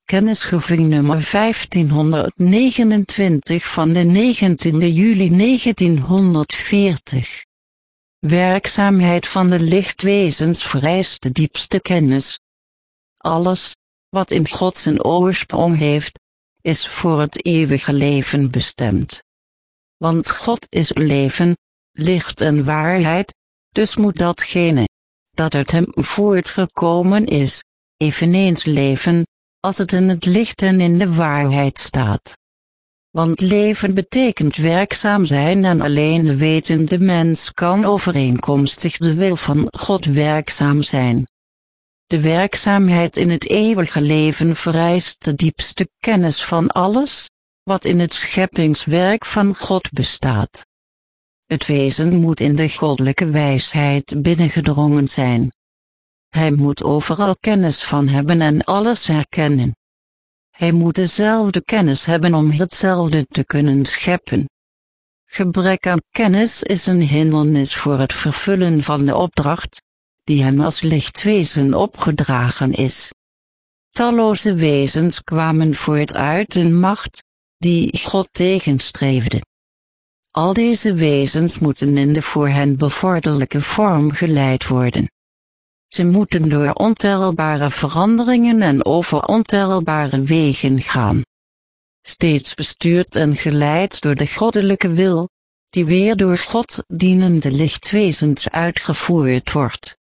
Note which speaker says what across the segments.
Speaker 1: Kennisgeving nummer 1529 van de 19 juli 1940. Werkzaamheid van de lichtwezens vereist de diepste kennis. Alles, wat in God zijn oorsprong heeft, is voor het eeuwige leven bestemd. Want God is leven, licht en waarheid, dus moet datgene, dat uit hem voortgekomen is, eveneens leven, als het in het licht en in de waarheid staat. Want leven betekent werkzaam zijn en alleen de wetende mens kan overeenkomstig de wil van God werkzaam zijn. De werkzaamheid in het eeuwige leven vereist de diepste kennis van alles, wat in het scheppingswerk van God bestaat. Het wezen moet in de goddelijke wijsheid binnengedrongen zijn. Hij moet overal kennis van hebben en alles herkennen. Hij moet dezelfde kennis hebben om hetzelfde te kunnen scheppen. Gebrek aan kennis is een hindernis voor het vervullen van de opdracht, die hem als lichtwezen opgedragen is. Talloze wezens kwamen voort uit een macht, die God tegenstreefde. Al deze wezens moeten in de voor hen bevorderlijke vorm geleid worden. Ze moeten door ontelbare veranderingen en over ontelbare wegen gaan. Steeds bestuurd en geleid door de goddelijke wil, die weer door God dienende lichtwezens uitgevoerd wordt.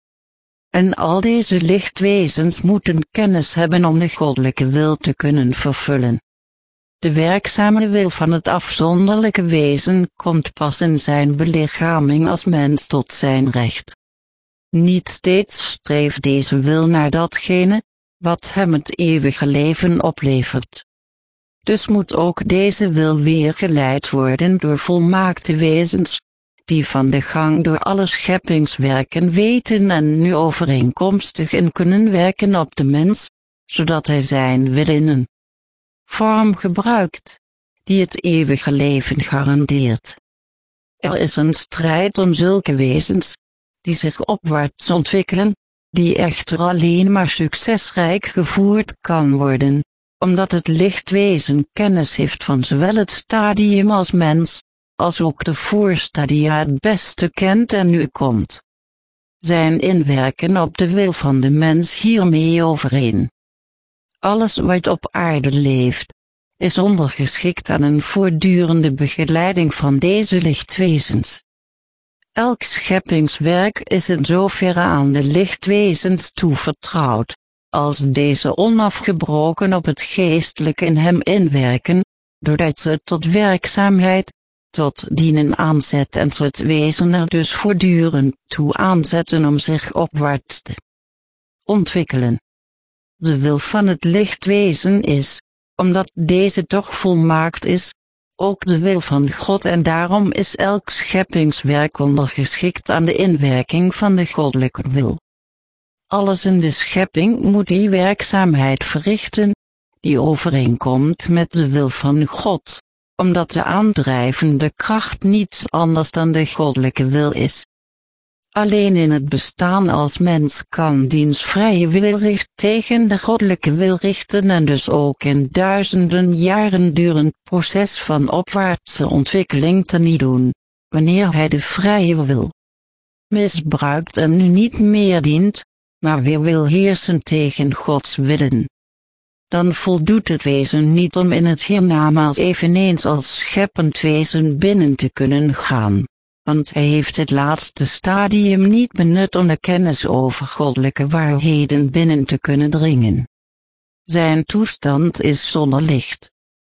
Speaker 1: En al deze lichtwezens moeten kennis hebben om de goddelijke wil te kunnen vervullen. De werkzame wil van het afzonderlijke wezen komt pas in zijn belichaming als mens tot zijn recht. Niet steeds streeft deze wil naar datgene, wat hem het eeuwige leven oplevert. Dus moet ook deze wil weer geleid worden door volmaakte wezens, die van de gang door alle scheppingswerken weten en nu overeenkomstig in kunnen werken op de mens, zodat hij zijn wil in een vorm gebruikt, die het eeuwige leven garandeert. Er is een strijd om zulke wezens, die zich opwaarts ontwikkelen, die echter alleen maar succesrijk gevoerd kan worden, omdat het lichtwezen kennis heeft van zowel het stadium als mens, als ook de voorstadia het beste kent en nu komt. Zijn inwerken op de wil van de mens hiermee overeen. Alles wat op aarde leeft, is ondergeschikt aan een voortdurende begeleiding van deze lichtwezens. Elk scheppingswerk is in zoverre aan de lichtwezens toevertrouwd, als deze onafgebroken op het geestelijke in hem inwerken, doordat ze het tot werkzaamheid, tot dienen aanzet en ze het wezen er dus voortdurend toe aanzetten om zich opwaarts te ontwikkelen. De wil van het lichtwezen is, omdat deze toch volmaakt is, ook de wil van God en daarom is elk scheppingswerk ondergeschikt aan de inwerking van de goddelijke wil. Alles in de schepping moet die werkzaamheid verrichten, die overeenkomt met de wil van God, omdat de aandrijvende kracht niets anders dan de goddelijke wil is. Alleen in het bestaan als mens kan diens vrije wil zich tegen de goddelijke wil richten en dus ook in duizenden jaren durend proces van opwaartse ontwikkeling teniet doen, wanneer hij de vrije wil misbruikt en nu niet meer dient, maar weer wil heersen tegen Gods willen. Dan voldoet het wezen niet om in het hiernamaals eveneens als scheppend wezen binnen te kunnen gaan. Want hij heeft het laatste stadium niet benut om de kennis over goddelijke waarheden binnen te kunnen dringen. Zijn toestand is zonder licht.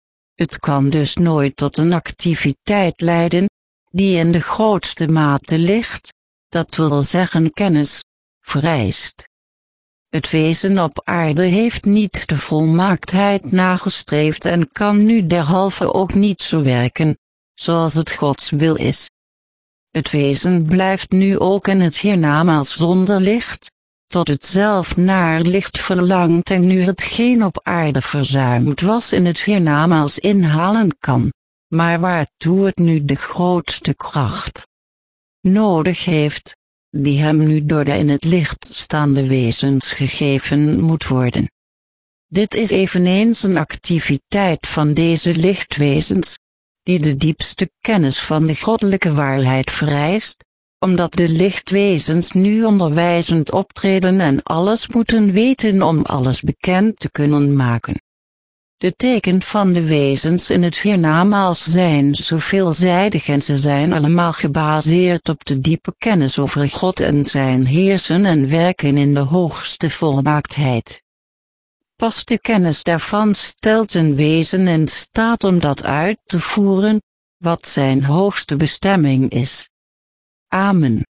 Speaker 1: Het kan dus nooit tot een activiteit leiden, die in de grootste mate licht, dat wil zeggen kennis, vereist. Het wezen op aarde heeft niet de volmaaktheid nagestreefd en kan nu derhalve ook niet zo werken, zoals het Gods wil is. Het wezen blijft nu ook in het hiernamaals zonder licht, tot het zelf naar licht verlangt en nu hetgeen op aarde verzuimd was in het hiernamaals inhalen kan, maar waartoe het nu de grootste kracht nodig heeft, die hem nu door de in het licht staande wezens gegeven moet worden. Dit is eveneens een activiteit van deze lichtwezens, die de diepste kennis van de goddelijke waarheid vereist, omdat de lichtwezens nu onderwijzend optreden en alles moeten weten om alles bekend te kunnen maken. De teken van de wezens in het hiernamaals zijn zo veelzijdig en ze zijn allemaal gebaseerd op de diepe kennis over God en zijn heersen en werken in de hoogste volmaaktheid. Pas de kennis daarvan stelt een wezen in staat om dat uit te voeren, wat zijn hoogste bestemming is. Amen.